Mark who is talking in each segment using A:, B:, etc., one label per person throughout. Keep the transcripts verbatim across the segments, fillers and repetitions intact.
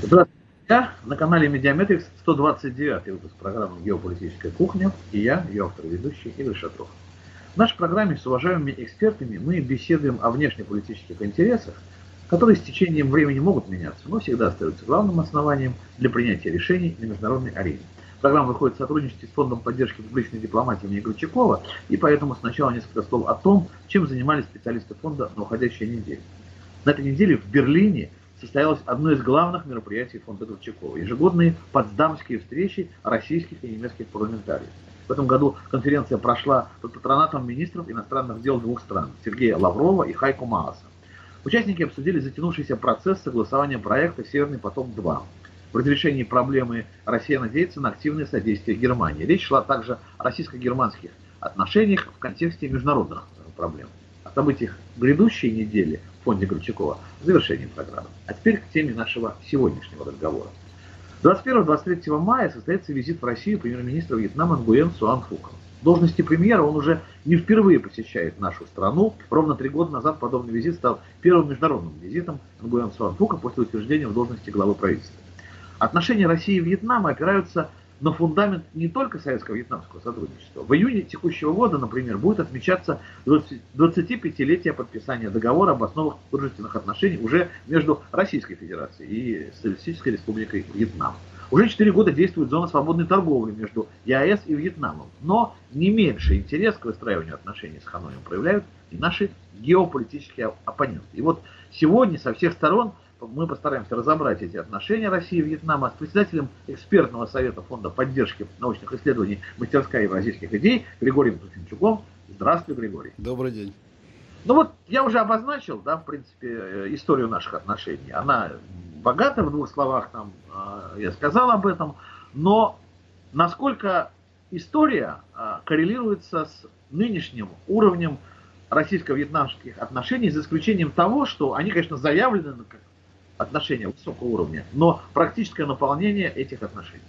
A: Здравствуйте, я на канале Медиаметрикс, сто двадцать девятый выпуск программы «Геополитическая кухня», и я, ее автор и ведущий Игорь Шатров. В нашей программе с уважаемыми экспертами мы беседуем о внешнеполитических интересах, которые с течением времени могут меняться, но всегда остаются главным основанием для принятия решений на международной арене. Программа выходит в сотрудничестве с Фондом поддержки публичной дипломатии имени Горчакова, и поэтому сначала несколько слов о том, чем занимались специалисты фонда на уходящей неделе. На этой неделе в Берлине состоялось одно из главных мероприятий фонда Горчакова – ежегодные потсдамские встречи российских и немецких парламентариев. В этом году конференция прошла под патронатом министров иностранных дел двух стран – Сергея Лаврова и Хайко Мааса. Участники обсудили затянувшийся процесс согласования проекта «Северный поток-два». В разрешении проблемы Россия надеется на активное содействие Германии. Речь шла также о российско-германских отношениях в контексте международных проблем. О событиях грядущей недели в фонде Горчакова в завершении программы. А теперь к теме нашего сегодняшнего разговора. двадцать первого — двадцать третьего мая состоится визит в Россию премьер-министра Вьетнама Нгуен Суан Фука. В должности премьера он уже не впервые посещает нашу страну. Ровно три года назад подобный визит стал первым международным визитом Нгуен Суан Фука после утверждения в должности главы правительства. Отношения России и Вьетнама опираются на фундамент не только советско-вьетнамского сотрудничества. В июне текущего года, например, будет отмечаться двадцатипятилетие подписания договора об основах дружественных отношений уже между Российской Федерацией и Социалистической Республикой Вьетнам. Уже четыре года действует зона свободной торговли между ЕАЭС и Вьетнамом, но не меньший интерес к выстраиванию отношений с Ханоем проявляют и наши геополитические оппоненты. И вот сегодня со всех сторон мы постараемся разобрать эти отношения России и Вьетнама с председателем экспертного совета Фонда поддержки научных исследований «Мастерская евразийских идей» Григорием Трофимчуком. Здравствуй, Григорий.
B: Добрый день.
A: Ну вот, я уже обозначил, да, в принципе, историю наших отношений. Она богата, в двух словах там я сказал об этом, но насколько история коррелируется с нынешним уровнем российско-вьетнамских отношений, за исключением того, что они, конечно, заявлены как отношения высокого уровня, но практическое наполнение этих отношений.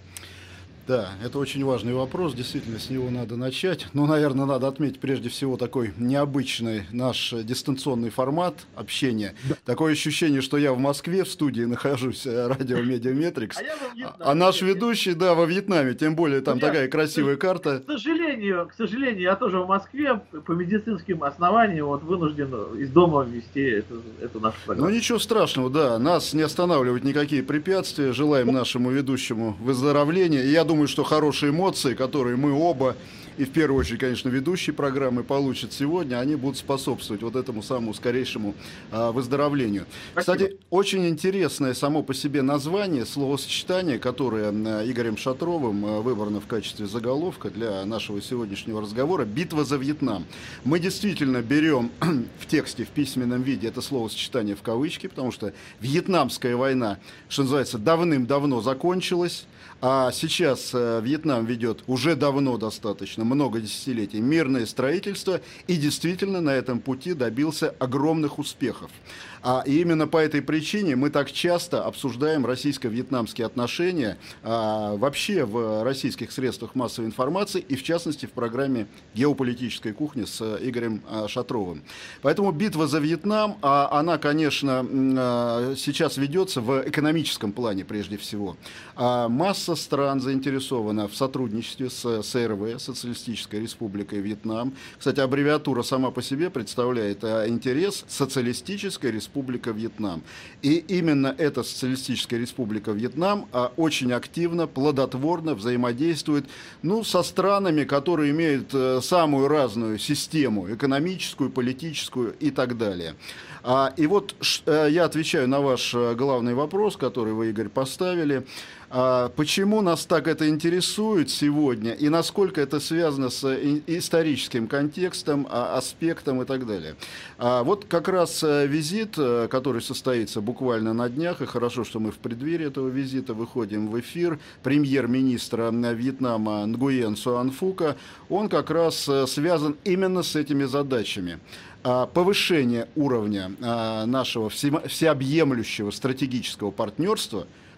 B: Да, это очень важный вопрос, действительно, с него надо начать. Ну, наверное, надо отметить прежде всего такой необычный наш дистанционный формат общения. Да. Такое ощущение, что я в Москве в студии нахожусь, радио Медиаметрикс, а, а, а наш ведущий, да, во Вьетнаме, тем более там ну, такая я, красивая к, карта.
A: К сожалению, к сожалению, я тоже в Москве по медицинским основаниям вот, вынужден из дома вести эту, эту нашу программу.
B: Ну, ничего страшного, да, нас не останавливают никакие препятствия, желаем нашему ведущему выздоровления, и я думаю, что хорошие эмоции, которые мы оба, и в первую очередь, конечно, ведущие программы получат сегодня, они будут способствовать вот этому самому скорейшему а, выздоровлению. Спасибо. Кстати, очень интересное само по себе название, словосочетание, которое а, Игорем Шатровым а, выбрано в качестве заголовка для нашего сегодняшнего разговора — «Битва за Вьетнам». Мы действительно берем в тексте, в письменном виде это словосочетание в кавычки, потому что Вьетнамская война, что называется, давным-давно закончилась. А сейчас э, Вьетнам ведет уже давно достаточно, много десятилетий, мирное строительство и действительно на этом пути добился огромных успехов. А именно по этой причине мы так часто обсуждаем российско-вьетнамские отношения а, вообще в российских средствах массовой информации и в частности в программе «Геополитическая кухня» с Игорем а, Шатровым. Поэтому битва за Вьетнам, а, она, конечно, а, сейчас ведется в экономическом плане прежде всего. А, масса стран заинтересована в сотрудничестве с СРВ, Социалистической Республикой Вьетнам. Кстати, аббревиатура сама по себе представляет а, интерес Социалистической Республики Республика Вьетнам. И именно эта Социалистическая Республика Вьетнам а, очень активно, плодотворно взаимодействует ну, со странами, которые имеют а, самую разную систему, экономическую, политическую и так далее. А, и вот а, я отвечаю на ваш а, главный вопрос, который вы, Игорь, поставили. А почему нас так это интересует сегодня и насколько это связано с историческим контекстом, аспектом и так далее. А вот как раз визит, который состоится буквально на днях, и хорошо, что мы в преддверии этого визита выходим в эфир, премьер-министра Вьетнама Нгуен Суан Фука, он как раз связан именно с этими задачами. Повышение уровня нашего всеобъемлющего стратегического партнерства,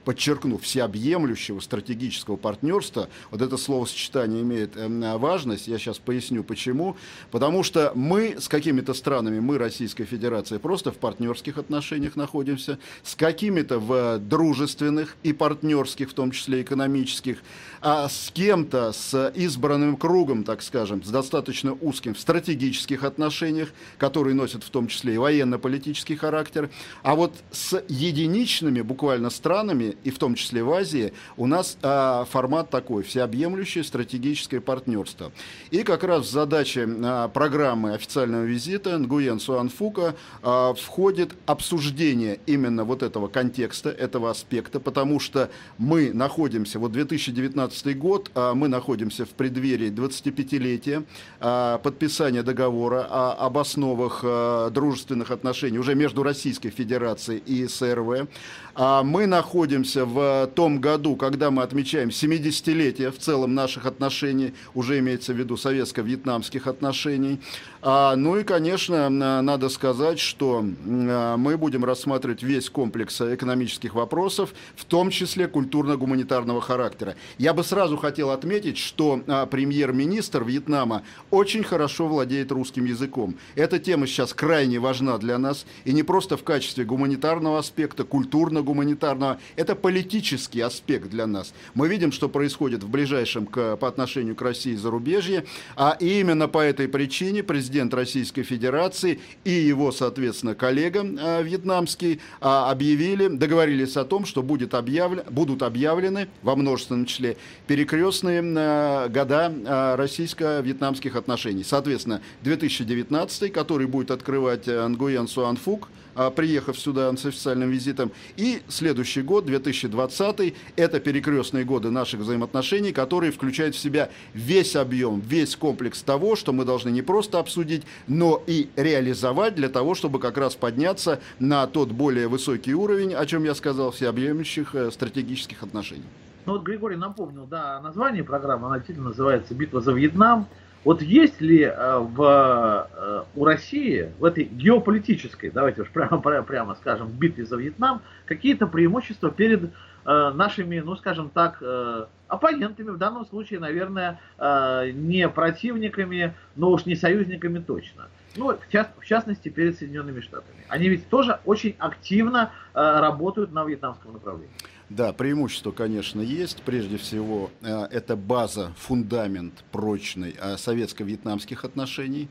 B: подчеркну, всеобъемлющего стратегического партнерства. Вот это словосочетание имеет важность, я сейчас поясню почему. Потому что мы с какими-то странами, мы, Российская Федерация, просто в партнерских отношениях находимся, с какими-то в дружественных и партнерских, в том числе экономических, а с кем-то, с избранным кругом, так скажем, с достаточно узким в стратегических отношениях, которые носят в том числе и военно-политический характер. А вот с единичными буквально странами, и в том числе в Азии, у нас а, формат такой, всеобъемлющее стратегическое партнерство. И как раз в задачи а, программы официального визита Нгуен Суан Фука а, входит обсуждение именно вот этого контекста, этого аспекта, потому что мы находимся, вот две тысячи девятнадцатый год, а, мы находимся в преддверии двадцатипятилетия а, подписания договора о, об основах а, дружественных отношений уже между Российской Федерацией и СРВ. А, мы находимся в том году, когда мы отмечаем семидесятилетие в целом наших отношений, уже имеется в виду советско-вьетнамских отношений. А, ну и, конечно, надо сказать, что а, мы будем рассматривать весь комплекс экономических вопросов, в том числе культурно-гуманитарного характера. Я бы сразу хотел отметить, что а, премьер-министр Вьетнама очень хорошо владеет русским языком. Эта тема сейчас крайне важна для нас, и не просто в качестве гуманитарного аспекта, культурно-гуманитарного, это политический аспект для нас. Мы видим, что происходит в ближайшем к, по отношению к России зарубежье, а именно по этой причине президент Российской Федерации и его, соответственно, коллега а, вьетнамский а, объявили, договорились о том, что будет объявлен, будут объявлены во множественном числе перекрестные а, года а, российско-вьетнамских отношений. Соответственно, две тысячи девятнадцатый, который будет открывать Нгуен Суан Фук, приехав сюда с официальным визитом, и следующий год, две тысячи двадцатый, это перекрестные годы наших взаимоотношений, которые включают в себя весь объем, весь комплекс того, что мы должны не просто обсудить, но и реализовать для того, чтобы как раз подняться на тот более высокий уровень, о чем я сказал, всеобъемлющих стратегических отношений.
A: Ну вот Григорий напомнил, да, название программы, она действительно называется «Битва за Вьетнам». Вот есть ли э, в, э, у России в этой геополитической, давайте уж прямо, прямо скажем, битве за Вьетнам, какие-то преимущества перед э, нашими, ну скажем так, э, оппонентами, в данном случае, наверное, э, не противниками, но уж не союзниками точно. Ну, в, част, в частности, перед Соединенными Штатами. Они ведь тоже очень активно э, работают на вьетнамском направлении.
B: Да, преимущество, конечно, есть. Прежде всего, это база, фундамент прочный советско-вьетнамских отношений.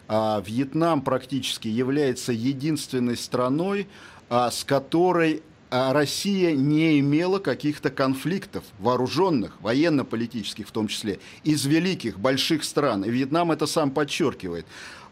B: Вьетнам практически является единственной страной, с которой Россия не имела каких-то конфликтов вооруженных, военно-политических в том числе, из великих, больших стран. И Вьетнам это сам подчеркивает.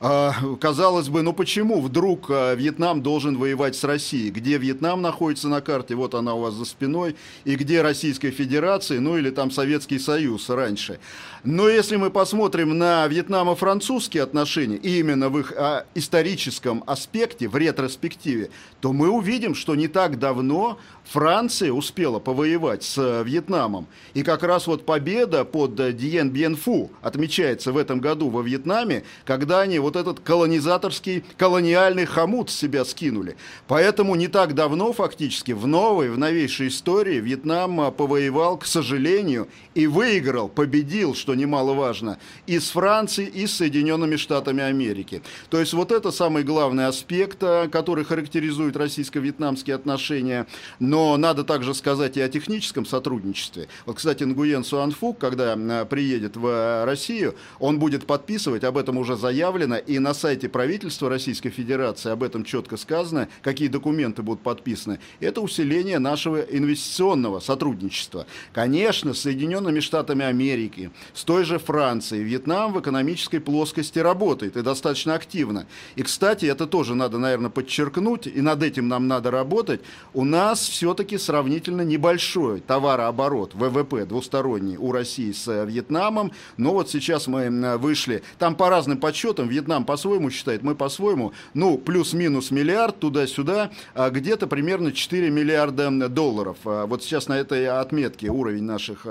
B: Казалось бы, ну почему вдруг Вьетнам должен воевать с Россией? Где Вьетнам находится на карте, вот она у вас за спиной, и где Российская Федерация, ну или там Советский Союз раньше. Но если мы посмотрим на вьетнамо-французские отношения, и именно в их а, историческом аспекте, в ретроспективе, то мы увидим, что не так давно Франция успела повоевать с Вьетнамом. И как раз вот победа под Диен Бьен Пху отмечается в этом году во Вьетнаме, когда они вот этот колонизаторский, колониальный хомут с себя скинули. Поэтому не так давно фактически в новой, в новейшей истории Вьетнам повоевал, к сожалению, и выиграл, победил, что немаловажно, и с Францией, и с Соединенными Штатами Америки. То есть вот это самый главный аспект, который характеризует российско-вьетнамские отношения. Но надо также сказать и о техническом сотрудничестве. Вот, кстати, Нгуен Суан Фук, когда приедет в Россию, он будет подписывать, об этом уже заявлено, и на сайте правительства Российской Федерации об этом четко сказано, какие документы будут подписаны. Это усиление нашего инвестиционного сотрудничества. Конечно, с Соединенными Штатами Америки, с той же Францией, Вьетнам в экономической плоскости работает и достаточно активно. И, кстати, это тоже надо, наверное, подчеркнуть, и над этим нам надо работать. У нас все-таки сравнительно небольшой товарооборот, вэ вэ пэ двусторонний у России с Вьетнамом, но вот сейчас мы вышли, там по разным подсчетам, Вьетнам Вьетнам по-своему считает, мы по-своему, ну, плюс-минус миллиард туда-сюда, где-то примерно четыре миллиарда долларов. Вот сейчас на этой отметке уровень наших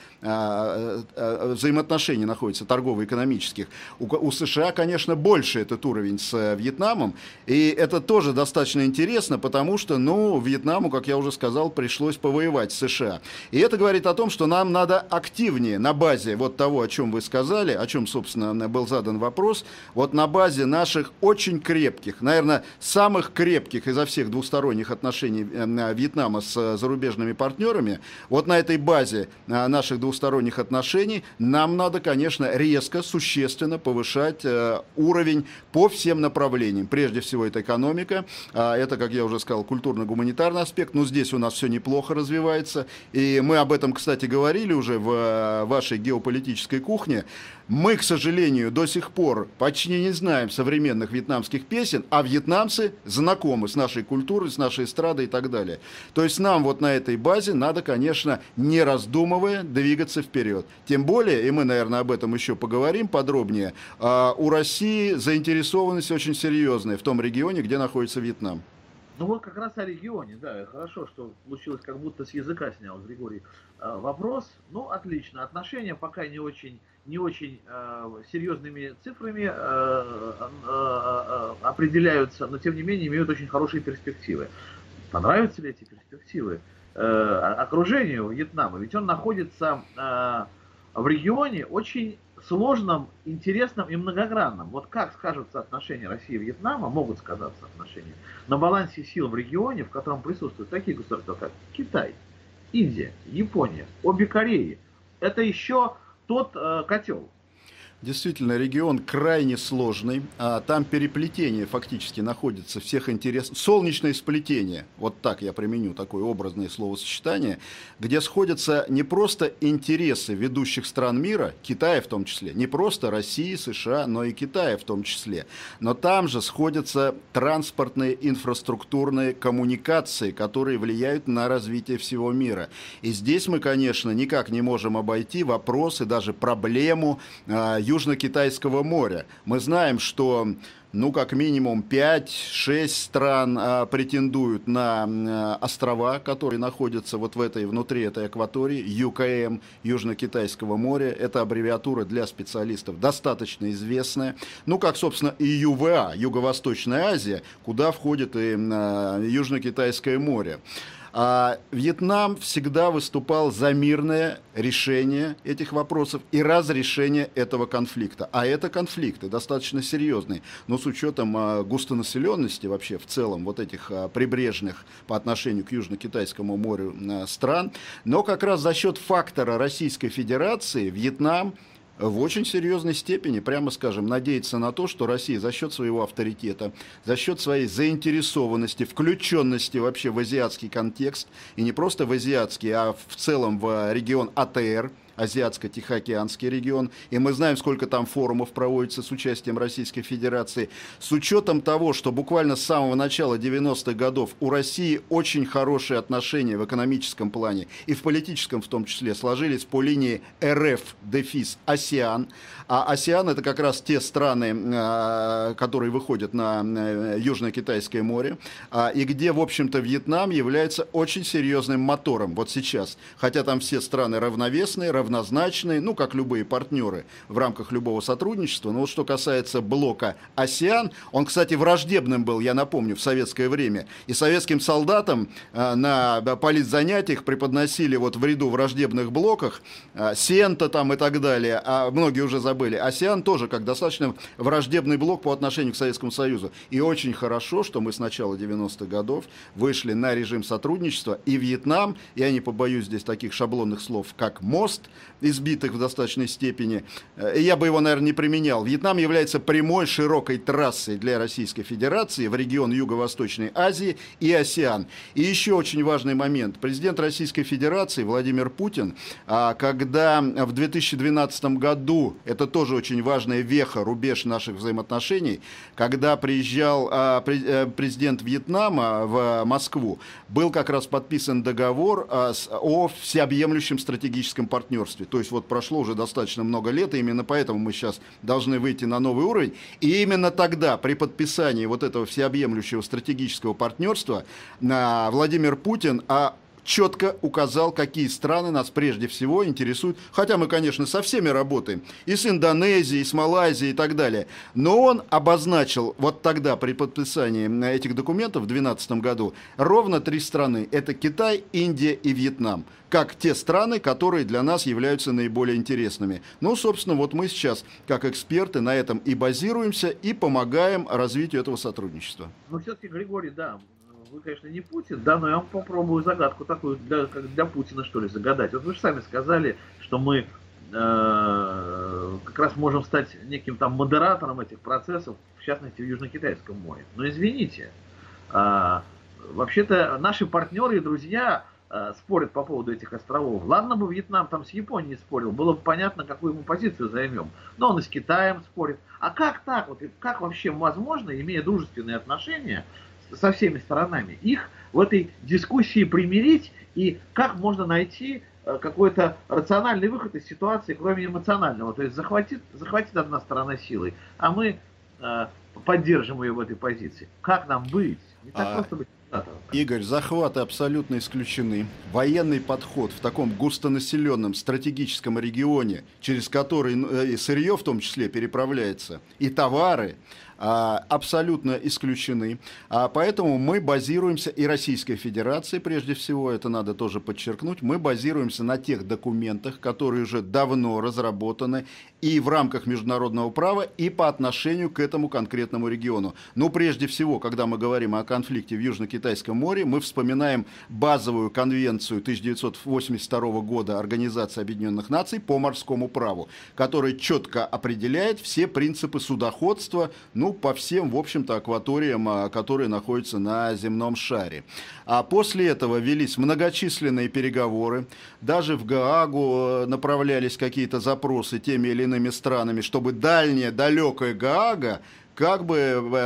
B: взаимоотношений находится, торгово-экономических. У, у США, конечно, больше этот уровень с Вьетнамом, и это тоже достаточно интересно, потому что, ну, Вьетнаму, как я уже сказал, пришлось повоевать с США. И это говорит о том, что нам надо активнее на базе вот того, о чем вы сказали, о чем, собственно, был задан вопрос, вот на базе наших очень крепких, наверное, самых крепких изо всех двусторонних отношений Вьетнама с зарубежными партнерами, вот на этой базе наших двусторонних отношений нам надо, конечно, резко, существенно повышать уровень по всем направлениям. Прежде всего, это экономика, это, как я уже сказал, культурно-гуманитарный аспект, но здесь у нас все неплохо развивается, и мы об этом, кстати, говорили уже в вашей геополитической кухне. Мы, к сожалению, до сих пор почти не знаем современных вьетнамских песен, а вьетнамцы знакомы с нашей культурой, с нашей эстрадой и так далее. То есть нам вот на этой базе надо, конечно, не раздумывая, двигаться вперед. Тем более, и мы, наверное, об этом еще поговорим подробнее, у России заинтересованность очень серьезная в том регионе, где находится Вьетнам.
A: Ну вот как раз о регионе, да, хорошо, что получилось, как будто с языка снял Григорий вопрос. Ну, отлично, отношения пока не очень, не очень э, серьезными цифрами э, э, определяются, но тем не менее имеют очень хорошие перспективы. Понравятся ли эти перспективы э, окружению Вьетнама? Ведь он находится э, в регионе очень сложном, интересном и многогранном. Вот как скажутся отношения России и Вьетнама, могут сказаться отношения на балансе сил в регионе, в котором присутствуют такие государства, как Китай, Индия, Япония, обе Кореи. Это еще тот э, котел.
B: Действительно, регион крайне сложный, а там переплетение фактически находится всех интересов. Солнечное сплетение, вот так я применю такое образное словосочетание, где сходятся не просто интересы ведущих стран мира, Китая в том числе, не просто России, США, но и Китая в том числе, но там же сходятся транспортные, инфраструктурные коммуникации, которые влияют на развитие всего мира. И здесь мы, конечно, никак не можем обойти вопрос и даже проблему Южно-Китайского моря. Мы знаем, что, ну, как минимум пять-шесть стран а, претендуют на а, острова, которые находятся вот в этой, внутри этой акватории, ю ка эм, Южно-Китайского моря. Это аббревиатура для специалистов достаточно известная. Ну, как, собственно, и ю вэ а, Юго-Восточная Азия, куда входит и а, Южно-Китайское море. А Вьетнам всегда выступал за мирное решение этих вопросов и разрешение этого конфликта. А это конфликты достаточно серьезные, но с учетом а, густонаселенности вообще в целом вот этих а, прибрежных по отношению к Южно-Китайскому морю а, стран. Но как раз за счет фактора Российской Федерации Вьетнам в очень серьезной степени, прямо скажем, надеется на то, что Россия за счет своего авторитета, за счет своей заинтересованности, включенности вообще в азиатский контекст, и не просто в азиатский, а в целом в регион а тэ эр, Азиатско-Тихоокеанский регион, и мы знаем, сколько там форумов проводится с участием Российской Федерации. С учетом того, что буквально с самого начала девяностых годов у России очень хорошие отношения в экономическом плане и в политическом в том числе сложились по линии эр эф дефис АСЕАН. А АСЕАН это как раз те страны, которые выходят на Южно-Китайское море, и где, в общем-то, Вьетнам является очень серьезным мотором вот сейчас. Хотя там все страны равновесные, равновесные, равнозначные, ну, как любые партнеры в рамках любого сотрудничества. Но вот что касается блока АСЕАН, он, кстати, враждебным был, я напомню, в советское время. И советским солдатам э, на политзанятиях преподносили вот в ряду враждебных блоках э, Сента там и так далее, а многие уже забыли. АСЕАН тоже как достаточно враждебный блок по отношению к Советскому Союзу. И очень хорошо, что мы с начала девяностых годов вышли на режим сотрудничества, и Вьетнам, я не побоюсь здесь таких шаблонных слов, как мост, избитых в достаточной степени, я бы его, наверное, не применял. Вьетнам является прямой широкой трассой для Российской Федерации в регион Юго-Восточной Азии и АСЕАН. И еще очень важный момент. Президент Российской Федерации Владимир Путин, когда в две тысячи двенадцатом году, это тоже очень важная веха, рубеж наших взаимоотношений, когда приезжал президент Вьетнама в Москву, был как раз подписан договор о всеобъемлющем стратегическом партнерстве. партнерстве. То есть вот прошло уже достаточно много лет, и именно поэтому мы сейчас должны выйти на новый уровень. И именно тогда, при подписании вот этого всеобъемлющего стратегического партнерства, Владимир Путин а четко указал, какие страны нас прежде всего интересуют. Хотя мы, конечно, со всеми работаем. И с Индонезией, и с Малайзией и так далее. Но он обозначил вот тогда, при подписании этих документов в две тысячи двенадцатом году, ровно три страны. Это Китай, Индия и Вьетнам. Как те страны, которые для нас являются наиболее интересными. Ну, собственно, вот мы сейчас, как эксперты, на этом и базируемся, и помогаем развитию этого сотрудничества.
A: Но все-таки, Григорий, да, вы, конечно, не Путин, да, но я вам попробую загадку такую для, как для Путина, что ли, загадать. Вот вы же сами сказали, что мы э, как раз можем стать неким там модератором этих процессов, в частности, в Южно-Китайском море. Но извините, э, вообще-то наши партнеры и друзья э, спорят по поводу этих островов. Ладно бы Вьетнам там с Японией спорил, было бы понятно, какую мы позицию займем. Но он и с Китаем спорит. А как так? Вот, как вообще возможно, имея дружественные отношения со всеми сторонами, их в этой дискуссии примирить, и как можно найти какой-то рациональный выход из ситуации, кроме эмоционального? То есть захватит, захватит одна сторона силой, а мы э, поддержим ее в этой позиции. Как нам быть? Не так
B: а...
A: просто быть.
B: Игорь, захваты абсолютно исключены. Военный подход в таком густонаселенном стратегическом регионе, через который и сырье в том числе переправляется, и товары, абсолютно исключены. Поэтому мы базируемся, и Российская Федерация, прежде всего, это надо тоже подчеркнуть, мы базируемся на тех документах, которые уже давно разработаны и в рамках международного права, и по отношению к этому конкретному региону. Но прежде всего, когда мы говорим о конфликте в Южно-Китайском море, мы вспоминаем базовую конвенцию тысяча девятьсот восемьдесят второго года Организации Объединенных Наций по морскому праву, которая четко определяет все принципы судоходства, ну, по всем, в общем-то, акваториям, которые находятся на земном шаре. А после этого велись многочисленные переговоры, даже в Гаагу направлялись какие-то запросы теми или иными странами, чтобы дальняя, далекая Гаага как бы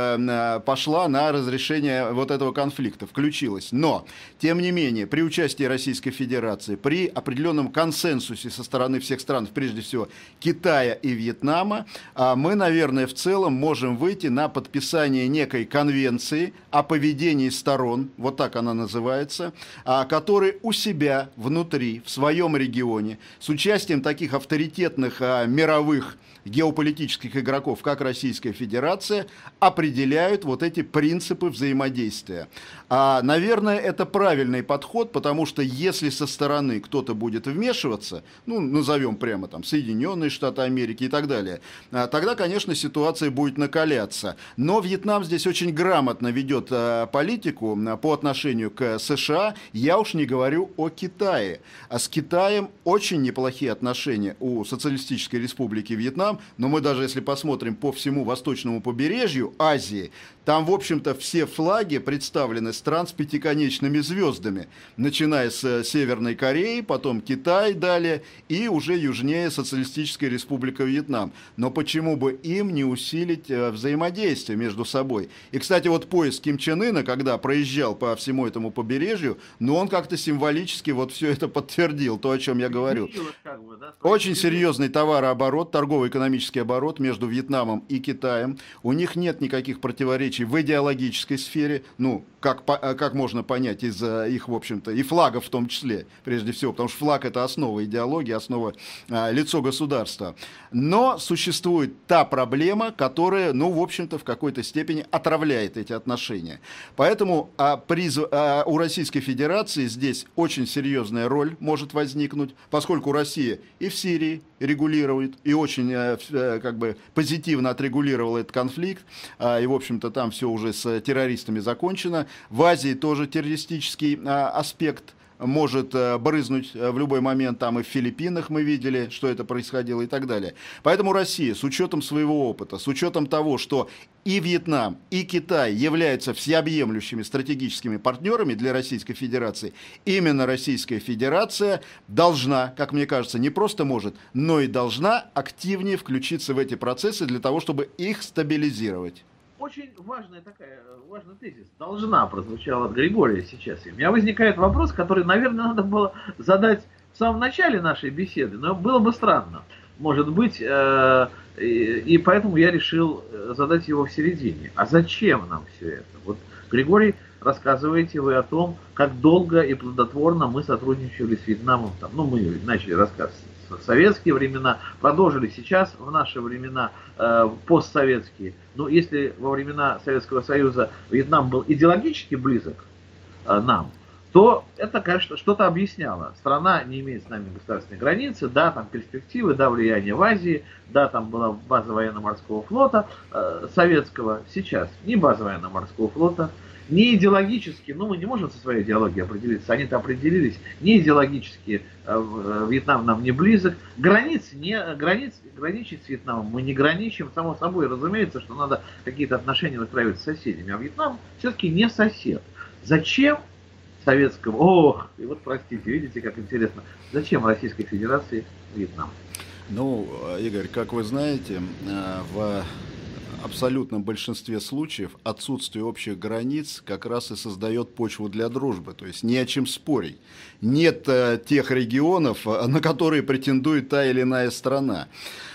B: э, пошла на разрешение вот этого конфликта, включилась. Но, тем не менее, при участии Российской Федерации, при определенном консенсусе со стороны всех стран, прежде всего Китая и Вьетнама, э, мы, наверное, в целом можем выйти на подписание некой конвенции о поведении сторон, вот так она называется, э, которые у себя внутри, в своем регионе, с участием таких авторитетных э, мировых геополитических игроков, как Российская Федерация, определяют вот эти принципы взаимодействия. А, наверное, это правильный подход, потому что если со стороны кто-то будет вмешиваться, ну, назовем прямо там Соединенные Штаты Америки и так далее, а, тогда, конечно, ситуация будет накаляться. Но Вьетнам здесь очень грамотно ведет а, политику а, по отношению к США. Я уж не говорю о Китае. А с Китаем очень неплохие отношения у Социалистической Республики Вьетнам. Но мы даже если посмотрим по всему восточному побережью Азии, там, в общем-то, все флаги представлены стран с пятиконечными звездами, начиная с Северной Кореи, потом Китай далее, и уже южнее Социалистическая Республика Вьетнам. Но почему бы им не усилить взаимодействие между собой? И, кстати, вот поезд Ким Чен Ына, когда проезжал по всему этому побережью, ну, он как-то символически вот все это подтвердил, то, о чем я говорю. Очень серьезный товарооборот, торгово-экономический оборот между Вьетнамом и Китаем. У них нет никаких противоречий в идеологической сфере, ну, как, как можно понять из их, в общем-то, и флагов в том числе, прежде всего, потому что флаг — это основа идеологии, основа а, лицо государства. Но существует та проблема, которая, ну, в общем-то, в какой-то степени отравляет эти отношения. Поэтому а, приз, а, у Российской Федерации здесь очень серьезная роль может возникнуть, поскольку Россия и в Сирии регулирует, и очень а, как бы позитивно отрегулировала этот конфликт, а, и, в общем-то, там все уже с террористами закончено. В Азии тоже террористический а, аспект может а, брызнуть а, в любой момент. Там и в Филиппинах мы видели, что это происходило и так далее. Поэтому Россия, с учетом своего опыта, с учетом того, что и Вьетнам, и Китай являются всеобъемлющими стратегическими партнерами для Российской Федерации, именно Российская Федерация должна, как мне кажется, не просто может, но и должна активнее включиться в эти процессы для того, чтобы их стабилизировать.
A: Очень важная такая, важный тезис должна прозвучала от Григория сейчас. И у меня возникает вопрос, который, наверное, надо было задать в самом начале нашей беседы, но было бы странно, может быть, э, и, и поэтому я решил задать его в середине. А зачем нам все это? Вот, Григорий, рассказываете вы о том, как долго и плодотворно мы сотрудничали с Вьетнамом. Там, ну, мы начали рассказ в советские времена, продолжили сейчас в наши времена, э, постсоветские. Но если во времена Советского Союза Вьетнам был идеологически близок э, нам, то это, конечно, что-то объясняло. Страна не имеет с нами государственной границы, да, там перспективы, да, влияние в Азии, да, там была база военно-морского флота э, советского, сейчас ни база военно-морского флота, ни идеологически, ну мы не можем со своей идеологией определиться, они-то определились, ни идеологически э, Вьетнам нам не близок, границ не, границ, граничить с Вьетнамом мы не граничим, само собой, разумеется, что надо какие-то отношения выстраивать с соседями, а Вьетнам все-таки не сосед. Зачем советскому, ох, и вот простите, видите, как интересно, зачем Российской Федерации Вьетнам?
B: Ну, Игорь, как вы знаете, в абсолютном большинстве случаев отсутствие общих границ как раз и создает почву для дружбы, то есть не о чем спорить. Нет тех регионов, на которые претендует та или иная страна.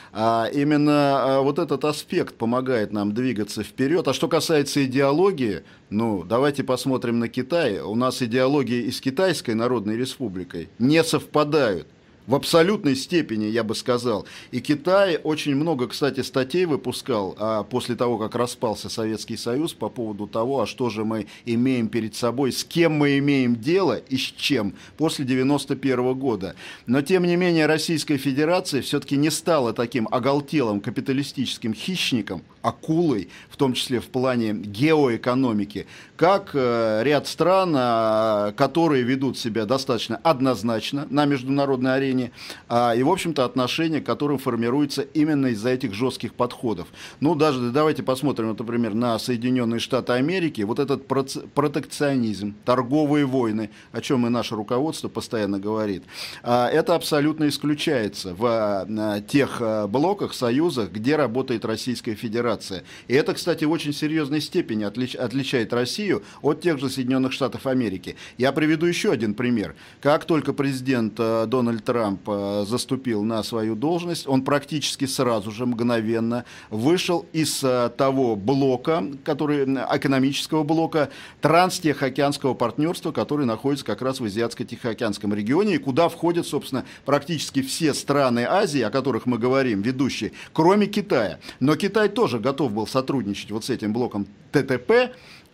B: А именно вот этот аспект помогает нам двигаться вперед. А что касается идеологии, ну, давайте посмотрим на Китай. У нас идеологии и с Китайской Народной Республикой не совпадают. В абсолютной степени, я бы сказал. И Китай очень много, кстати, статей выпускал а, после того, как распался Советский Союз по поводу того, а что же мы имеем перед собой, с кем мы имеем дело и с чем после девяносто первого года. Но, тем не менее, Российская Федерация все-таки не стала таким оголтелым капиталистическим хищником, акулой, в том числе в плане геоэкономики, как э, ряд стран, э, которые ведут себя достаточно однозначно на международной арене, э, и, в общем-то, отношения к которым формируются именно из-за этих жестких подходов. Ну, даже давайте посмотрим, вот, например, на Соединенные Штаты Америки, вот этот протекционизм, торговые войны, о чем и наше руководство постоянно говорит, э, это абсолютно исключается в э, тех э, блоках, союзах, где работает Российская Федерация. И это, кстати, в очень серьезной степени отлич, отличает Россию от тех же Соединенных Штатов Америки. Я приведу еще один пример. Как только президент э, Дональд Трамп э, заступил на свою должность, он практически сразу же, мгновенно вышел из э, того блока, который, экономического блока, транстихоокеанского партнерства, который находится как раз в Азиатско-Тихоокеанском регионе, и куда входят, собственно, практически все страны Азии, о которых мы говорим, ведущие, кроме Китая. Но Китай тоже готов был сотрудничать вот с этим блоком ТТП,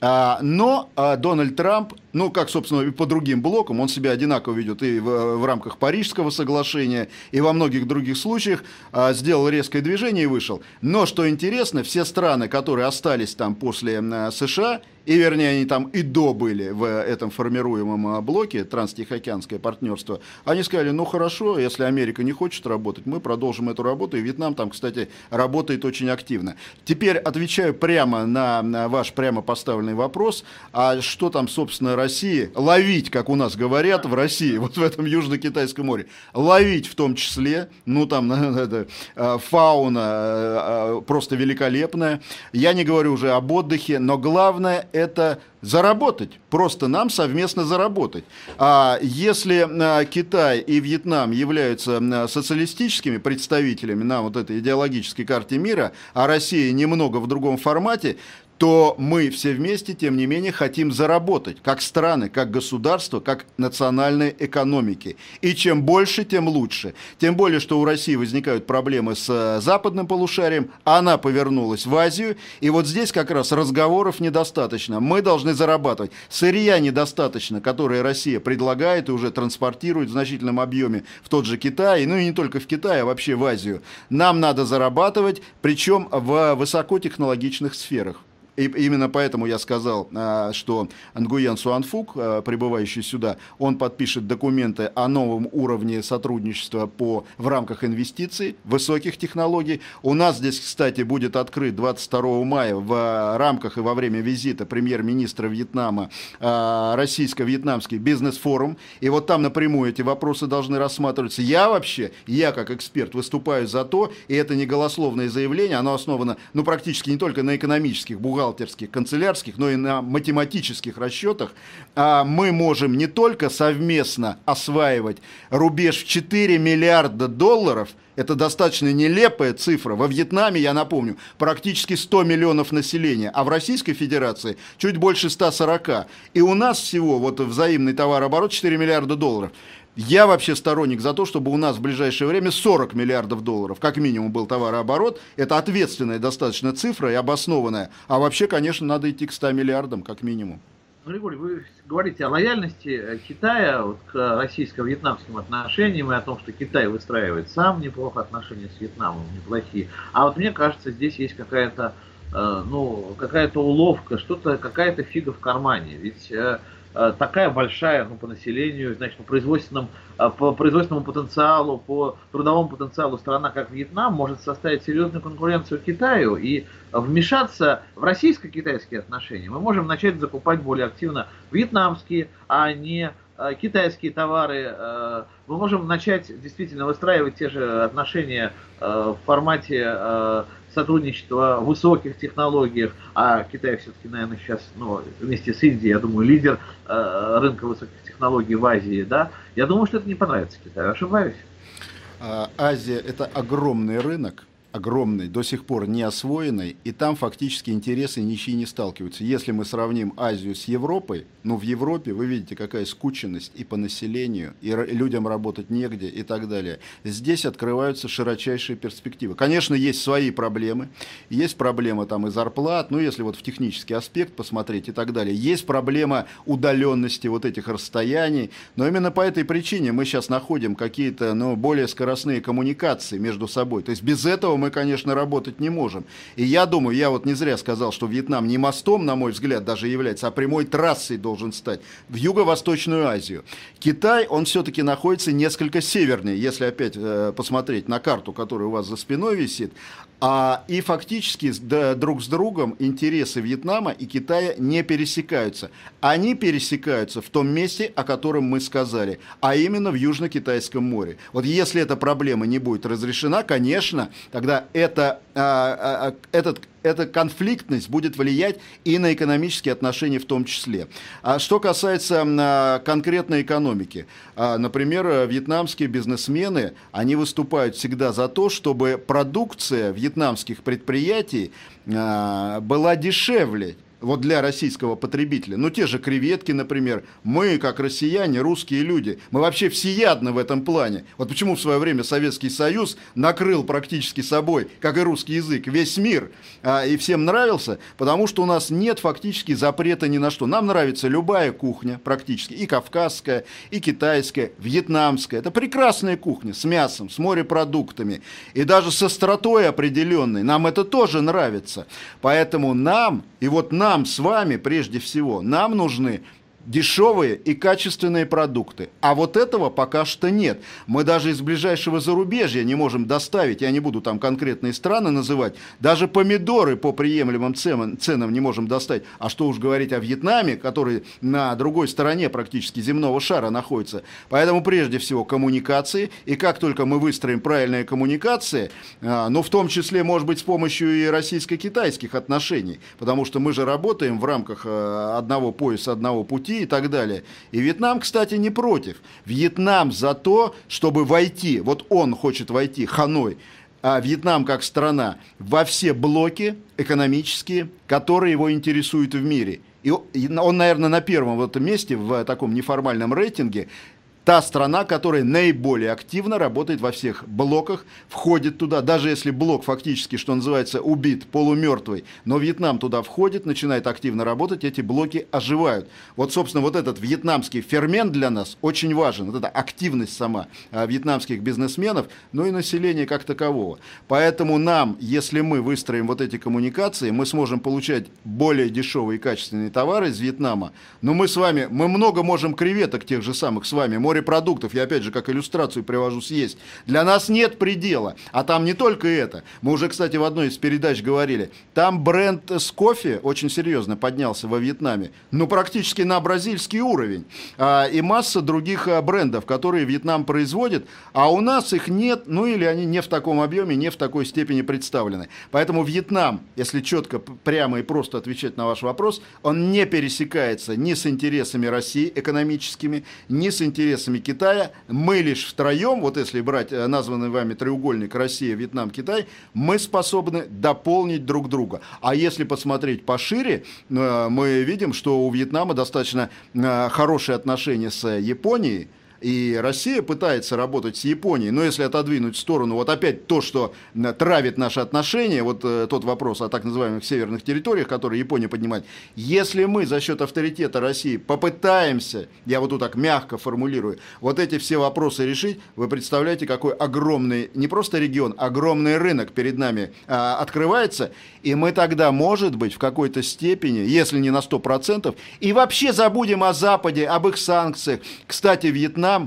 B: но Дональд Трамп, ну, как, собственно, и по другим блокам, он себя одинаково ведет и в, в рамках Парижского соглашения, и во многих других случаях, сделал резкое движение и вышел. Но, что интересно, все страны, которые остались там после США, и, вернее, они там и до были в этом формируемом блоке, транстихоокеанское партнерство, они сказали, ну хорошо, если Америка не хочет работать, мы продолжим эту работу, и Вьетнам там, кстати, работает очень активно. Теперь отвечаю прямо на, на ваш прямо поставленный вопрос, а что там, собственно, России ловить, как у нас говорят в России, вот в этом Южно-Китайском море, ловить в том числе, ну там это, фауна просто великолепная, я не говорю уже об отдыхе, но главное это заработать, просто нам совместно заработать. А если а, Китай и Вьетнам являются а, социалистическими представителями на вот этой идеологической карте мира, а Россия немного в другом формате, то мы все вместе, тем не менее, хотим заработать, как страны, как государство, как национальные экономики. И чем больше, тем лучше. Тем более, что у России возникают проблемы с западным полушарием, она повернулась в Азию, и вот здесь как раз разговоров недостаточно. Мы должны зарабатывать. Сырья недостаточно, которое Россия предлагает и уже транспортирует в значительном объеме в тот же Китай, ну и не только в Китай, а вообще в Азию. Нам надо зарабатывать, причем в высокотехнологичных сферах. И именно поэтому я сказал, что Нгуен Суанфук, прибывающий сюда, он подпишет документы о новом уровне сотрудничества по, в рамках инвестиций, высоких технологий. У нас здесь, кстати, будет открыт двадцать второго мая в рамках и во время визита премьер-министра Вьетнама российско-вьетнамский бизнес-форум. И вот там напрямую эти вопросы должны рассматриваться. Я вообще, я как эксперт выступаю за то, и это не голословное заявление, оно основано ну, практически не только на экономических, бухгалтерских, бухгалтерских, канцелярских, но и на математических расчетах мы можем не только совместно осваивать рубеж в четыре миллиарда долларов, это достаточно нелепая цифра. Во Вьетнаме, я напомню, практически сто миллионов населения, а в Российской Федерации чуть больше ста сорока. И у нас всего вот взаимный товарооборот четыре миллиарда долларов. Я вообще сторонник за то, чтобы у нас в ближайшее время сорок миллиардов долларов, как минимум, был товарооборот. Это ответственная достаточно цифра и обоснованная. А вообще, конечно, надо идти к ста миллиардам, как минимум.
A: Григорий, вы говорите о лояльности Китая вот, к российско-вьетнамским отношениям и о том, что Китай выстраивает сам неплохо отношения с Вьетнамом, неплохие. А вот мне кажется, здесь есть какая-то э, ну, какая-то уловка, что-то, какая-то фига в кармане. Ведь э, такая большая, ну, по населению, значит, по производственному, по производственному потенциалу, по трудовому потенциалу страна, как Вьетнам, может составить серьезную конкуренцию Китаю, и вмешаться в российско-китайские отношения мы можем начать закупать более активно вьетнамские, а не китайские товары. Мы можем начать действительно выстраивать те же отношения в формате сотрудничества в высоких технологиях, а Китай все-таки, наверное, сейчас, ну, вместе с Индией, я думаю, лидер э, рынка высоких технологий в Азии, да, я думаю, что это не понравится Китаю, ошибаюсь?
B: Азия – это огромный рынок, огромный, до сих пор не освоенный, и там фактически интересы ничьи не сталкиваются. Если мы сравним Азию с Европой, ну в Европе вы видите, какая скученность и по населению, и людям работать негде и так далее. Здесь открываются широчайшие перспективы. Конечно, есть свои проблемы, есть проблема там и зарплат, ну если вот в технический аспект посмотреть и так далее. Есть проблема удаленности вот этих расстояний, но именно по этой причине мы сейчас находим какие-то, ну, более скоростные коммуникации между собой. То есть без этого мы мы, конечно, работать не можем. И я думаю, я вот не зря сказал, что Вьетнам не мостом, на мой взгляд, даже является, а прямой трассой должен стать в Юго-Восточную Азию. Китай, он все-таки находится несколько севернее, если опять э, посмотреть на карту, которая у вас за спиной висит. А, и фактически да, друг с другом интересы Вьетнама и Китая не пересекаются. Они пересекаются в том месте, о котором мы сказали, а именно в Южно-Китайском море. Вот если эта проблема не будет разрешена, конечно, тогда это, а, а, этот, эта конфликтность будет влиять и на экономические отношения в том числе. А что касается а, конкретной экономики, а, например, вьетнамские бизнесмены, они выступают всегда за то, чтобы продукция вьетнамских предприятий а, была дешевле. Вот для российского потребителя. Ну, те же креветки, например. Мы, как россияне, русские люди, мы вообще всеядны в этом плане. Вот почему в свое время Советский Союз накрыл практически собой, как и русский язык, весь мир, а, и всем нравился, потому что у нас нет фактически запрета ни на что. Нам нравится любая кухня практически, и кавказская, и китайская, вьетнамская. Это прекрасная кухня с мясом, с морепродуктами, и даже с остротой определенной. Нам это тоже нравится. Поэтому нам, и вот нам, Нам с вами, прежде всего, нам нужны дешевые и качественные продукты. А вот этого пока что нет. Мы даже из ближайшего зарубежья не можем доставить, я не буду там конкретные страны называть, даже помидоры по приемлемым ценам не можем достать. А что уж говорить о Вьетнаме, который на другой стороне практически земного шара находится. Поэтому прежде всего коммуникации. И как только мы выстроим правильные коммуникации, ну в том числе, может быть, с помощью и российско-китайских отношений, потому что мы же работаем в рамках одного пояса, одного пути, и так далее. И Вьетнам, кстати, не против. Вьетнам за то, чтобы войти, вот он хочет войти, Ханой, а Вьетнам как страна, во все блоки экономические, которые его интересуют в мире. И он, наверное, на первом в этом месте, в таком неформальном рейтинге, та страна, которая наиболее активно работает во всех блоках, входит туда, даже если блок фактически, что называется, убит, полумертвый, но Вьетнам туда входит, начинает активно работать, эти блоки оживают. Вот, собственно, вот этот вьетнамский фермент для нас очень важен, вот эта активность сама вьетнамских бизнесменов, ну и населения как такового. Поэтому нам, если мы выстроим вот эти коммуникации, мы сможем получать более дешевые и качественные товары из Вьетнама, но мы с вами, мы много можем креветок тех же самых с вами, морепродуктов, я опять же как иллюстрацию привожу, съесть, для нас нет предела. А там не только это. Мы уже, кстати, в одной из передач говорили, там бренд с кофе очень серьезно поднялся во Вьетнаме, ну практически на бразильский уровень. А, и масса других а, брендов, которые Вьетнам производит, а у нас их нет, ну или они не в таком объеме, не в такой степени представлены. Поэтому Вьетнам, если четко, прямо и просто отвечать на ваш вопрос, он не пересекается ни с интересами России экономическими, ни с интересами Китая. Мы лишь втроем, вот если брать названный вами треугольник Россия, Вьетнам, Китай, мы способны дополнить друг друга. А если посмотреть пошире, мы видим, что у Вьетнама достаточно хорошие отношения с Японией, и Россия пытается работать с Японией, но если отодвинуть в сторону, вот опять то, что травит наши отношения, вот э, тот вопрос о так называемых северных территориях, которые Япония поднимает, если мы за счет авторитета России попытаемся, я вот тут так мягко формулирую, вот эти все вопросы решить, вы представляете, какой огромный, не просто регион, огромный рынок перед нами э, открывается, и мы тогда, может быть, в какой-то степени, если не на сто процентов, и вообще забудем о Западе, об их санкциях. Кстати, Вьетнам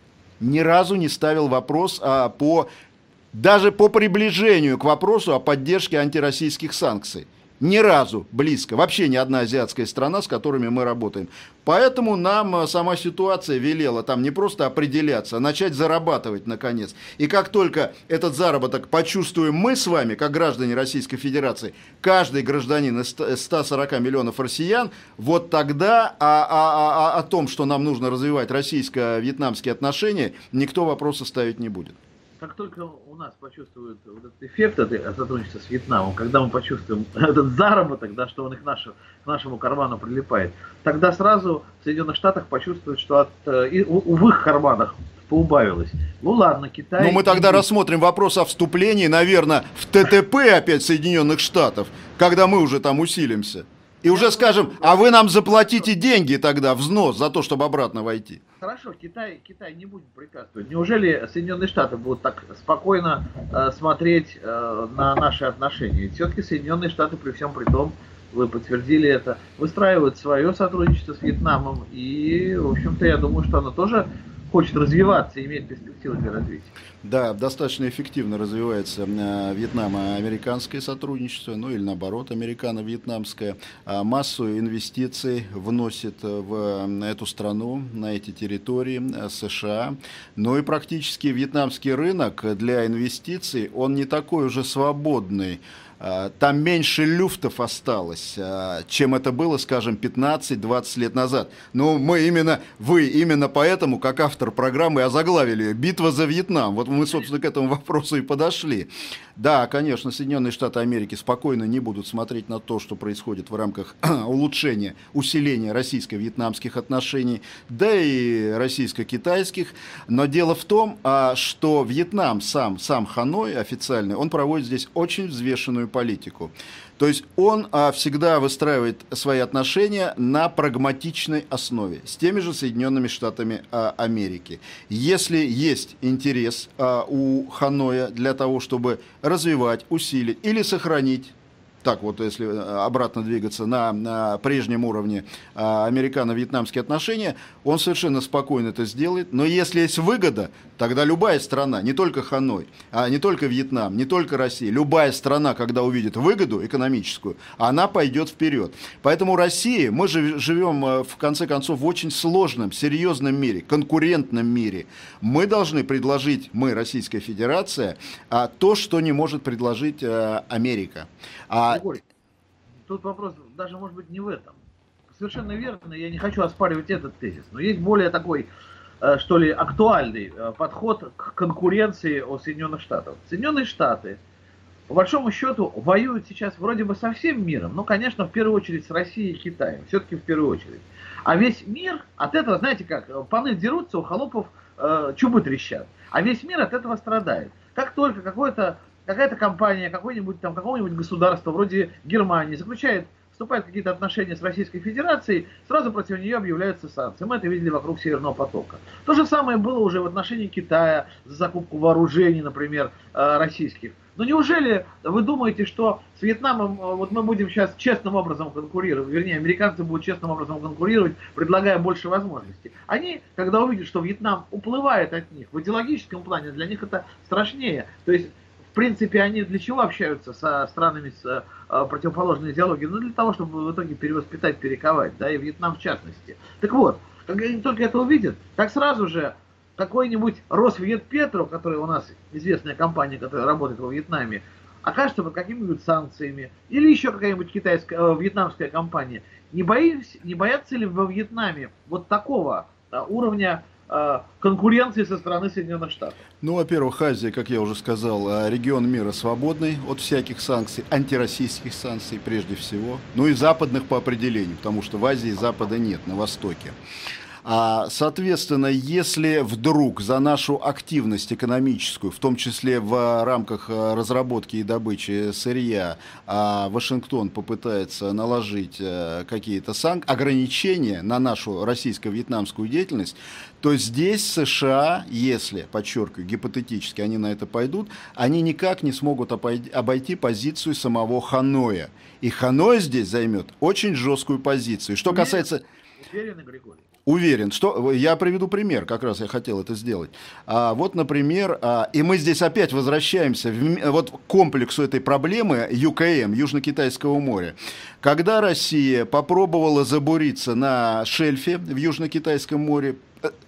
B: ни разу не ставил вопрос а, по, даже по приближению к вопросу о поддержке антироссийских санкций. Ни разу близко. Вообще ни одна азиатская страна, с которыми мы работаем. Поэтому нам сама ситуация велела там не просто определяться, а начать зарабатывать наконец. И как только этот заработок почувствуем мы с вами, как граждане Российской Федерации, каждый гражданин из ста сорока миллионов россиян, вот тогда о, о, о, о том, что нам нужно развивать российско-вьетнамские отношения, никто вопроса ставить не будет.
A: Как только у нас почувствуют вот этот эффект от сотрудничества с Вьетнамом, когда мы почувствуем этот заработок, да, что он и к, нашу, к нашему карману прилипает, тогда сразу в Соединенных Штатах почувствуют, что от, и, у, в их карманах поубавилось. Ну ладно, Китай...
B: Ну мы тогда и... рассмотрим вопрос о вступлении, наверное, в ТТП опять Соединенных Штатов, когда мы уже там усилимся. И уже скажем, а вы нам заплатите деньги тогда, взнос, за то, чтобы обратно войти.
A: Хорошо, Китай, Китай не будет препятствовать. Неужели Соединенные Штаты будут так спокойно э, смотреть э, на наши отношения? Ведь все-таки Соединенные Штаты, при всем при том, вы подтвердили это, выстраивают свое сотрудничество с Вьетнамом. И, в общем-то, я думаю, что оно тоже хочет развиваться и имеет перспективы для развития.
B: Да, достаточно эффективно развивается э, вьетнamo-американское сотрудничество, ну или наоборот, американо-вьетнамское. А массу инвестиций вносит в эту страну, на эти территории США. Ну и практически вьетнамский рынок для инвестиций, он не такой уже свободный. Там меньше люфтов осталось, чем это было, скажем, пятнадцать-двадцать лет назад. Но мы именно, вы именно поэтому, как автор программы, озаглавили «Битва за Вьетнам». Вот мы, собственно, к этому вопросу и подошли. Да, конечно, Соединенные Штаты Америки спокойно не будут смотреть на то, что происходит в рамках улучшения, усиления российско-вьетнамских отношений, да и российско-китайских. Но дело в том, что Вьетнам сам, сам Ханой официальный, он проводит здесь очень взвешенную политику. То есть он а, всегда выстраивает свои отношения на прагматичной основе с теми же Соединенными Штатами а, Америки. Если есть интерес а, у Ханоя для того, чтобы развивать, усилить или сохранить, так вот, если обратно двигаться на, на прежнем уровне а, американо-вьетнамские отношения, он совершенно спокойно это сделает. Но если есть выгода, тогда любая страна, не только Ханой, а не только Вьетнам, не только Россия, любая страна, когда увидит выгоду экономическую, она пойдет вперед. Поэтому Россия, мы же живем в конце концов в очень сложном, серьезном мире, конкурентном мире. Мы должны предложить, мы, Российская Федерация, а, то, что не может предложить а, Америка. А
A: Тут вопрос даже, может быть, не в этом. Совершенно верно, я не хочу оспаривать этот тезис, но есть более такой, что ли, актуальный подход к конкуренции у Соединенных Штатов. Соединенные Штаты, по большому счету, воюют сейчас вроде бы со всем миром, но, конечно, в первую очередь с Россией и Китаем, все-таки в первую очередь. А весь мир от этого, знаете как, паны дерутся, у холопов э, чубы трещат, а весь мир от этого страдает. Как только какое-то какая-то компания, какой-нибудь там, какого-нибудь государства, вроде Германии, заключает, вступает в какие-то отношения с Российской Федерацией, сразу против нее объявляются санкции. Мы это видели вокруг Северного потока. То же самое было уже в отношении Китая за закупку вооружений, например, российских. Но неужели вы думаете, что с Вьетнамом вот мы будем сейчас честным образом конкурировать, вернее, американцы будут честным образом конкурировать, предлагая больше возможностей? Они, когда увидят, что Вьетнам уплывает от них, в идеологическом плане для них это страшнее. То есть, в принципе, они для чего общаются со странами с э, противоположной идеологией? Ну, для того, чтобы в итоге перевоспитать, перековать, да, и Вьетнам в частности. Так вот, когда они только это увидят, так сразу же какой-нибудь Росвьетпетро, который у нас известная компания, которая работает во Вьетнаме, окажется под какими-нибудь санкциями, или еще какая-нибудь китайская, э, вьетнамская компания. Не, боись, не боятся ли во Вьетнаме вот такого да, уровня э, конкуренции со стороны Соединенных Штатов?
B: Ну, во-первых, Азия, как я уже сказал, регион мира свободный от всяких санкций, антироссийских санкций прежде всего, ну и западных по определению, потому что в Азии Запада нет, на Востоке. А, соответственно, если вдруг за нашу активность экономическую, в том числе в рамках разработки и добычи сырья, Вашингтон попытается наложить какие-то санкции, ограничения на нашу российско-вьетнамскую деятельность, то здесь США, если, подчеркиваю, гипотетически они на это пойдут, они никак не смогут обойти позицию самого Ханоя. И Ханой здесь займет очень жесткую позицию. Что касается...
A: Уверен, Григорий?
B: Уверен, что я приведу пример, как раз я хотел это сделать. А, вот, например, а, и мы здесь опять возвращаемся в, вот, к комплексу этой проблемы ю ка эм, Южно-Китайского моря. Когда Россия попробовала забуриться на шельфе в Южно-Китайском море,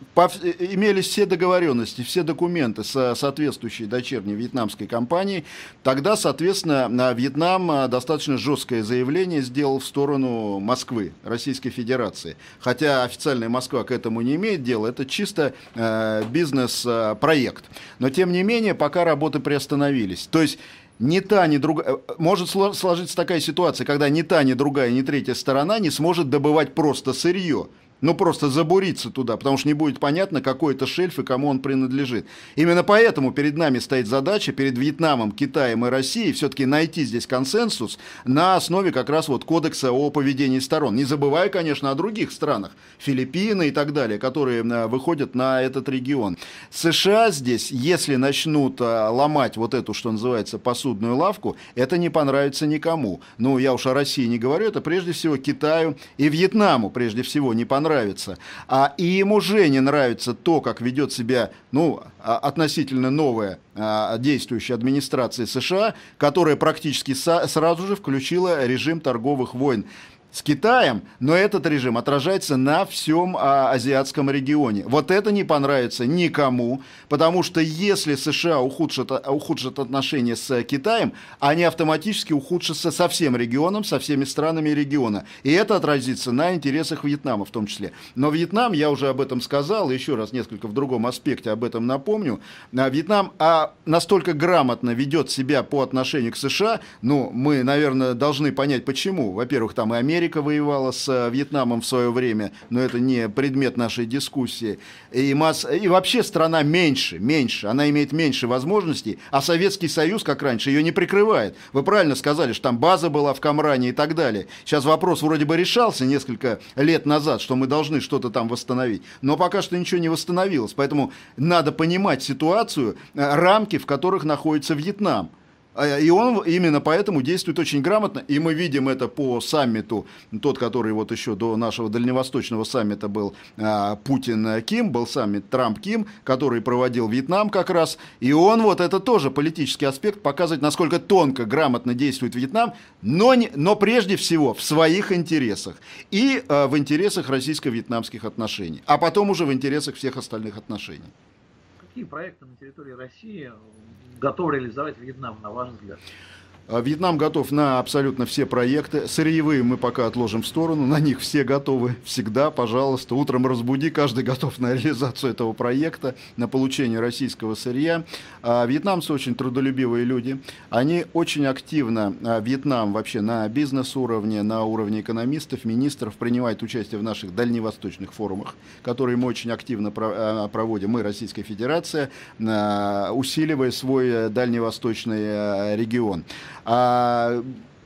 B: имелись все договоренности, все документы с соответствующей дочерней вьетнамской компанией, тогда, соответственно, Вьетнам достаточно жесткое заявление сделал в сторону Москвы, Российской Федерации. Хотя официальная Москва к этому не имеет дела, это чисто э, бизнес-проект. Но, тем не менее, пока работы приостановились. То есть, ни та, ни другая... Может сложиться такая ситуация, когда ни та, ни другая, ни третья сторона не сможет добывать просто сырье. Ну, просто забуриться туда, потому что не будет понятно, какой это шельф и кому он принадлежит. Именно поэтому перед нами стоит задача, перед Вьетнамом, Китаем и Россией, все-таки найти здесь консенсус на основе как раз вот кодекса о поведении сторон. Не забывая, конечно, о других странах, Филиппины и так далее, которые выходят на этот регион. США здесь, если начнут ломать вот эту, что называется, посудную лавку, это не понравится никому. Ну, я уж о России не говорю, это прежде всего Китаю и Вьетнаму прежде всего не понравится. Нравится. А, и ему уже не нравится то, как ведет себя ну, относительно новая а, действующая администрация США, которая практически со, сразу же включила режим торговых войн с Китаем, но этот режим отражается на всем а, азиатском регионе. Вот это не понравится никому, потому что если США ухудшат, ухудшат отношения с Китаем, они автоматически ухудшатся со всем регионом, со всеми странами региона. И это отразится на интересах Вьетнама в том числе. Но Вьетнам, я уже об этом сказал, еще раз несколько в другом аспекте об этом напомню, Вьетнам а, настолько грамотно ведет себя по отношению к США, ну, мы, наверное, должны понять почему. Во-первых, там и Америка, Америка воевала с Вьетнамом в свое время, но это не предмет нашей дискуссии. И, масс... и вообще страна меньше, меньше, она имеет меньше возможностей, а Советский Союз, как раньше, ее не прикрывает. Вы правильно сказали, что там база была в Камране и так далее. Сейчас вопрос вроде бы решался несколько лет назад, что мы должны что-то там восстановить, но пока что ничего не восстановилось. Поэтому надо понимать ситуацию, рамки, в которых находится Вьетнам. И он именно поэтому действует очень грамотно, и мы видим это по саммиту, тот, который вот еще до нашего дальневосточного саммита был Путин-Ким, был саммит Трамп-Ким, который проводил Вьетнам как раз, и он вот это тоже политический аспект, показывает, насколько тонко, грамотно действует Вьетнам, но, не, но прежде всего в своих интересах и в интересах российско-вьетнамских отношений, а потом уже в интересах всех остальных отношений.
A: Какие проекты на территории России готов реализовать Вьетнам, на ваш взгляд?
B: Вьетнам готов на абсолютно все проекты. Сырьевые мы пока отложим в сторону, на них все готовы всегда, пожалуйста. Утром разбуди, каждый готов на реализацию этого проекта, на получение российского сырья. Вьетнамцы очень трудолюбивые люди. Они очень активно, Вьетнам вообще на бизнес-уровне, на уровне экономистов, министров, принимает участие в наших дальневосточных форумах, которые мы очень активно проводим, мы, Российская Федерация, усиливая свой дальневосточный регион. А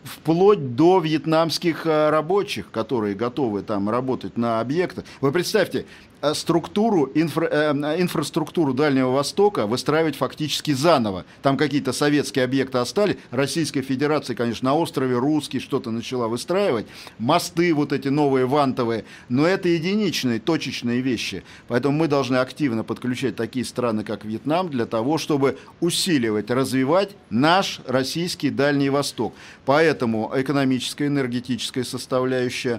B: вплоть до вьетнамских рабочих, которые готовы там работать на объектах. Вы представьте, структуру, инфра, э, инфраструктуру Дальнего Востока выстраивать фактически заново. Там какие-то советские объекты остались. Российская Федерация, конечно, на острове Русский что-то начала выстраивать. Мосты вот эти новые, вантовые. Но это единичные, точечные вещи. Поэтому мы должны активно подключать такие страны, как Вьетнам, для того, чтобы усиливать, развивать наш российский Дальний Восток. Поэтому экономическая, энергетическая составляющая.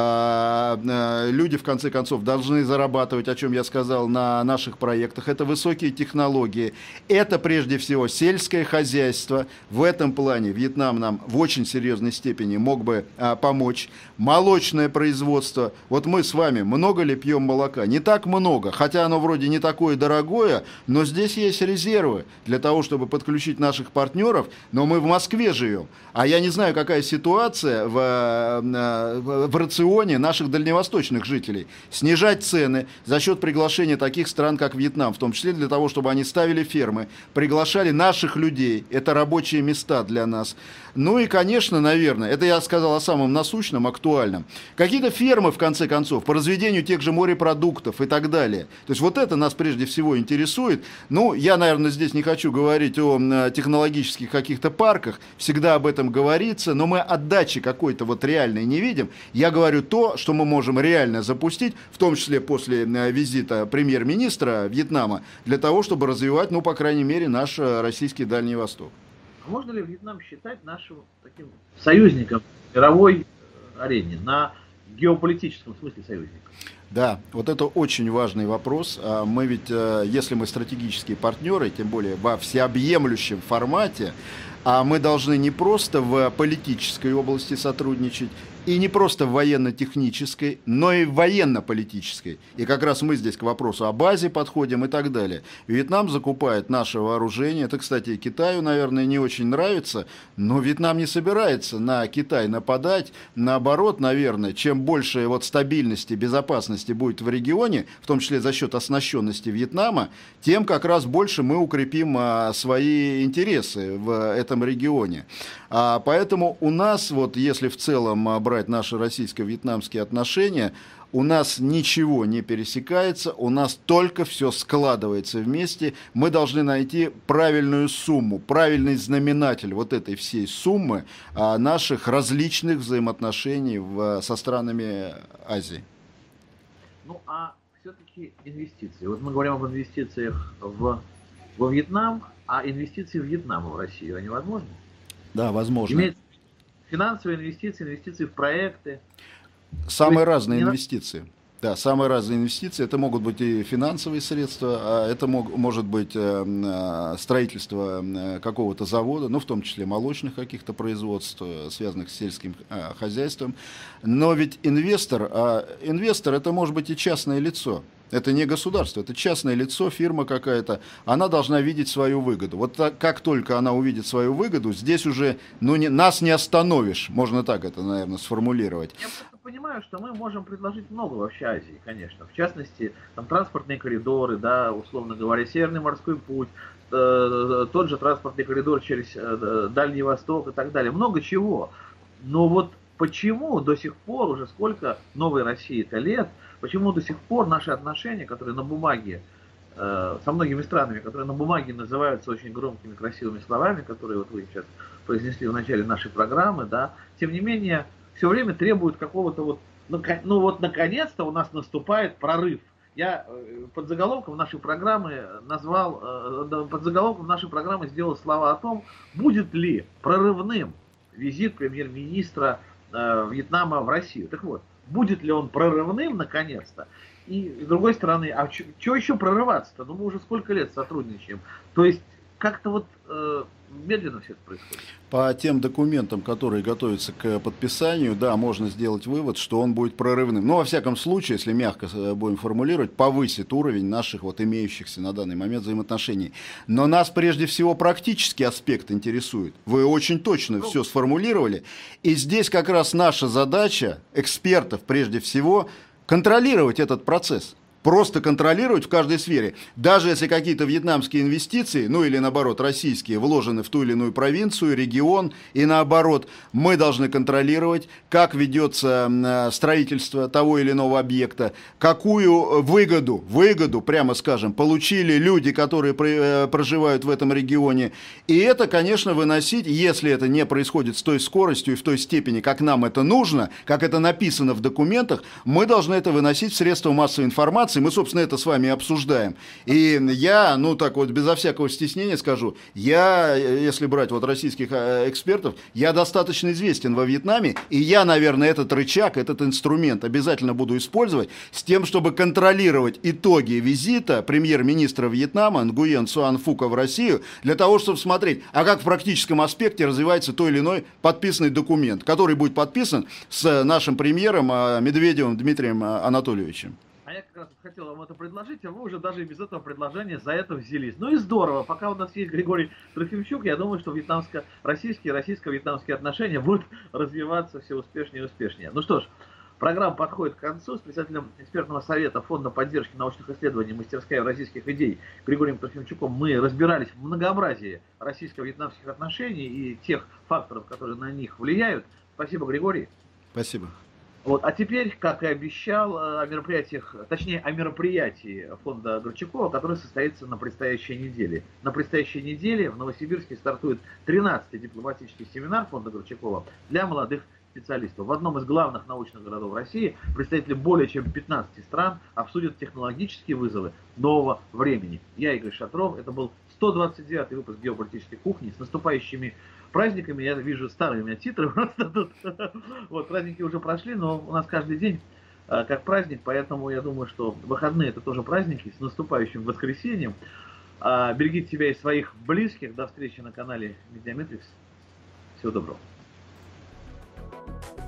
B: Э, э, люди, в конце концов, должны зарабатывать, о чем я сказал, на наших проектах. Это высокие технологии. Это, прежде всего, сельское хозяйство. В этом плане Вьетнам нам в очень серьезной степени мог бы а, помочь. Молочное производство. Вот мы с вами много ли пьем молока? Не так много, хотя оно вроде не такое дорогое, но здесь есть резервы для того, чтобы подключить наших партнеров. Но мы в Москве живем. А я не знаю, какая ситуация в, в, в рационе наших дальневосточных жителей. Снижать цены за счет приглашения таких стран, как Вьетнам, в том числе для того, чтобы они ставили фермы, приглашали наших людей. Это рабочие места для нас. Ну и, конечно, наверное, это я сказал о самом насущном, актуальном. Какие-то фермы, в конце концов, по разведению тех же морепродуктов и так далее. То есть вот это нас прежде всего интересует. Ну, я, наверное, здесь не хочу говорить о технологических каких-то парках. Всегда об этом говорится, но мы отдачи какой-то вот реальной не видим. Я говорю то, что мы можем реально запустить, в том числе после визита премьер-министра Вьетнама, для того, чтобы развивать, ну, по крайней мере, наш российский Дальний Восток.
A: Можно ли Вьетнам считать нашим таким союзником в мировой арене, на геополитическом смысле союзником?
B: Да, вот это очень важный вопрос. Мы ведь, если мы стратегические партнеры, тем более во всеобъемлющем формате, а мы должны не просто в политической области сотрудничать, и не просто в военно-технической, но и в военно-политической. И как раз мы здесь к вопросу о базе подходим и так далее. Вьетнам закупает наше вооружение. Это, кстати, Китаю, наверное, не очень нравится, но Вьетнам не собирается на Китай нападать. Наоборот, наверное, чем больше вот стабильности, безопасности будет в регионе, в том числе за счет оснащенности Вьетнама, тем как раз больше мы укрепим а, свои интересы в этом регионе. А, поэтому у нас, вот если в целом брать наши российско-вьетнамские отношения, у нас ничего не пересекается, у нас только все складывается вместе. Мы должны найти правильную сумму, правильный знаменатель вот этой всей суммы а, наших различных взаимоотношений в, со странами Азии.
A: Ну, а все-таки инвестиции. Вот мы говорим об инвестициях в, во Вьетнам, а инвестиции в Вьетнам в Россию, они возможны?
B: Да, возможно.
A: Имеется финансовые инвестиции, инвестиции в проекты.
B: Самые разные инвестиции. Да, самые разные инвестиции. Это могут быть и финансовые средства, а это мог, может быть э, строительство какого-то завода, ну, в том числе молочных каких-то производств, связанных с сельским э, хозяйством. Но ведь инвестор, а инвестор это может быть и частное лицо. Это не государство, это частное лицо, фирма какая-то. Она должна видеть свою выгоду. Вот так, как только она увидит свою выгоду, здесь уже ну, не, нас не остановишь. Можно так это, наверное, сформулировать.
A: Я просто понимаю, что мы можем предложить много вообще Азии, конечно. В частности, там транспортные коридоры, да, условно говоря, Северный морской путь, э, тот же транспортный коридор через э, Дальний Восток и так далее. Много чего. Но вот почему до сих пор, уже сколько новой России-то лет, почему до сих пор наши отношения, которые на бумаге, э, со многими странами, которые на бумаге называются очень громкими, красивыми словами, которые вот вы сейчас произнесли в начале нашей программы, да, тем не менее, все время требуют какого-то вот, ну вот наконец-то у нас наступает прорыв. Я под заголовком нашей программы назвал, э, под заголовком нашей программы сделал слова о том, будет ли прорывным визит премьер-министра э, Вьетнама в Россию. Так вот, будет ли он прорывным наконец-то? И с другой стороны, а что еще прорываться-то? Ну мы уже сколько лет сотрудничаем. То есть как-то вот э, медленно все это происходит.
B: По тем документам, которые готовятся к подписанию, да, можно сделать вывод, что он будет прорывным. Но во всяком случае, если мягко будем формулировать, повысит уровень наших вот имеющихся на данный момент взаимоотношений. Но нас прежде всего практический аспект интересует. Вы очень точно ну, все сформулировали. И здесь как раз наша задача, экспертов прежде всего, контролировать этот процесс. просто контролировать в каждой сфере. Даже если какие-то вьетнамские инвестиции, ну или наоборот российские, вложены в ту или иную провинцию, регион, и наоборот, мы должны контролировать, как ведется строительство того или иного объекта, какую выгоду, выгоду, прямо скажем, получили люди, которые проживают в этом регионе. И это, конечно, выносить, если это не происходит с той скоростью и в той степени, как нам это нужно, как это написано в документах, мы должны это выносить в средства массовой информации. Мы, собственно, это с вами обсуждаем. И я, ну так вот, безо всякого стеснения скажу, я, если брать вот российских экспертов, я достаточно известен во Вьетнаме, и я, наверное, этот рычаг, этот инструмент обязательно буду использовать с тем, чтобы контролировать итоги визита премьер-министра Вьетнама Нгуен Суан Фука в Россию, для того, чтобы смотреть, а как в практическом аспекте развивается той или иной подписанный документ, который будет подписан с нашим премьером Медведевым Дмитрием Анатольевичем.
A: А я как раз хотел вам это предложить, а вы уже даже без этого предложения за это взялись. Ну и здорово, пока у нас есть Григорий Трофимчук, я думаю, что вьетнамско-российские и российско-вьетнамские отношения будут развиваться все успешнее и успешнее. Ну что ж, программа подходит к концу. С председателем экспертного совета Фонда поддержки научных исследований «Мастерская российских идей» Григорием Трофимчуком мы разбирались в многообразии российско-вьетнамских отношений и тех факторов, которые на них влияют. Спасибо, Григорий.
B: Спасибо.
A: Вот, а теперь, как и обещал, о мероприятиях, точнее о мероприятии фонда Горчакова, которое состоится на предстоящей неделе. На предстоящей неделе в Новосибирске стартует тринадцатый дипломатический семинар фонда Горчакова для молодых специалистов. В одном из главных научных городов России представители более чем пятнадцати стран обсудят технологические вызовы нового времени. Я Игорь Шатров, это был сто двадцать девятый выпуск геополитической кухни. С наступающими праздниками, я вижу старые у меня титры просто тут. Вот, праздники уже прошли, но у нас каждый день а, как праздник, поэтому я думаю, что выходные это тоже праздники. С наступающим воскресеньем. А, берегите себя и своих близких. До встречи на канале Медиаметрикс. Всего доброго.